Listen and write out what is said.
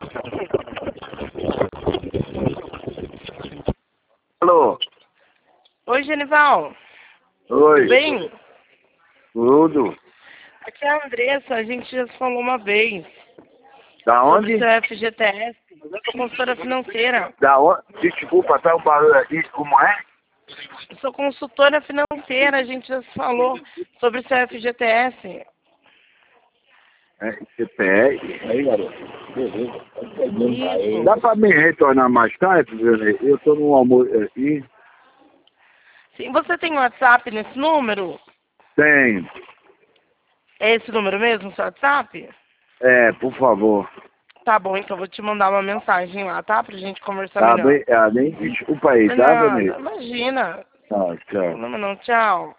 Alô? Oi, Genival. Oi. Tudo bem? Tudo. Aqui é a Andressa, a gente já se falou uma vez Da sobre onde? seu FGTS. Eu sou consultora financeira. Da onde? Desculpa, tá um barulho aqui. Como é? Eu sou consultora financeira, a gente já se falou sobre seu FGTS. CPR. Aí, garoto. Beleza. Isso. Dá pra me retornar mais tarde, Vianney? Eu tô no almoço aqui. Sim, você tem WhatsApp nesse número? Tem. É esse número mesmo, seu WhatsApp? É, por favor. Tá bom, então eu vou te mandar uma mensagem lá, tá? Pra gente conversar Tá melhor. bem? Ah, nem desculpa aí, Não é tá, nada, Vianney? imagina. Tá, tchau. Não, tchau.